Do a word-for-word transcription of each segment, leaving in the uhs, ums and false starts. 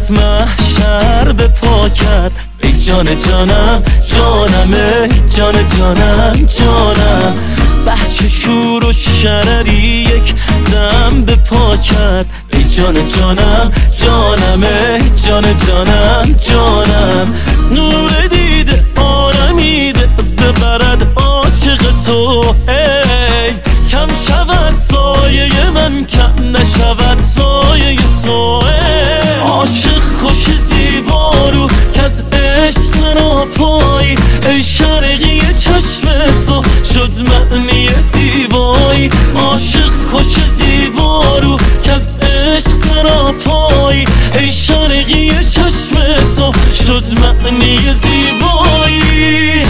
بدنت محشر به پا کرد. ای جان جانم جانم، ای جان جانم جانم. بچه شور و شرری یک دم به پا کرد. ای جان جانم جانم، ای جان جانم جانم. نور دیده آرمیده ببرد عاشق تو، ای کم شود سایه من، کم نشود سایه تو. ای عاشق خوش زیبا رو که از عشق سراپایی، ای شرقی چشم تو شد معنی زیبایی. عاشق خوش زیبا رو که از عشق سراپایی، ای شرقی چشم تو شد معنی زیبایی.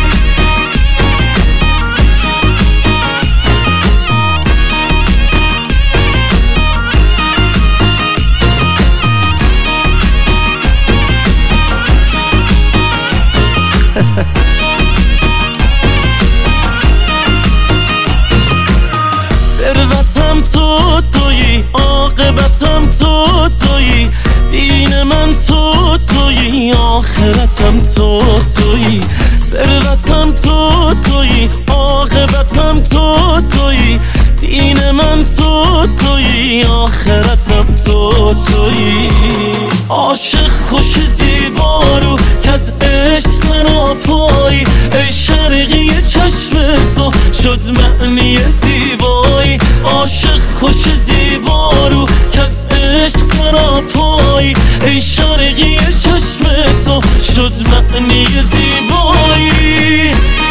ثروتم تو تویی، عاقبتم تو تویی، دین من تو تویی، آخرتم تو تویی. ثروتم تو تویی، عاقبتم تو تویی، دین من تو تویی، آخرتم تو تویی. عاشق خوش زیبا رو که از عشق سراپایی، ای شرقی چشم تو شد معنی زیبایی. عاشق خوش زیبا رو که از عشق سراپایی، ای شرقی چشم تو شد معنی زیبایی.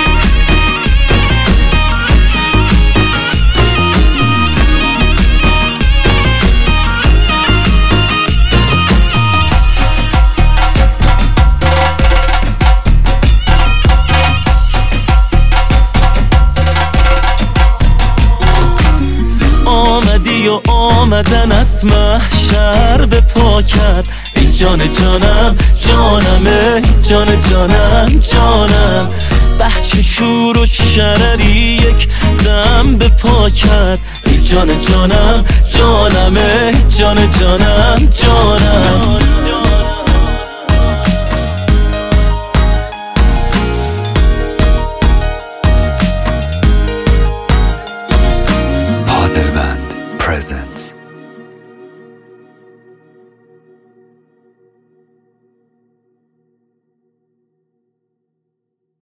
آمدی و آمدنت محشر به پا کرد. ای جان جانم جانم، ای جان جانم جانم. بچه شور و شرری یک دم به پا کرد. ای جان جانم جانم، ای جان جانم جانم.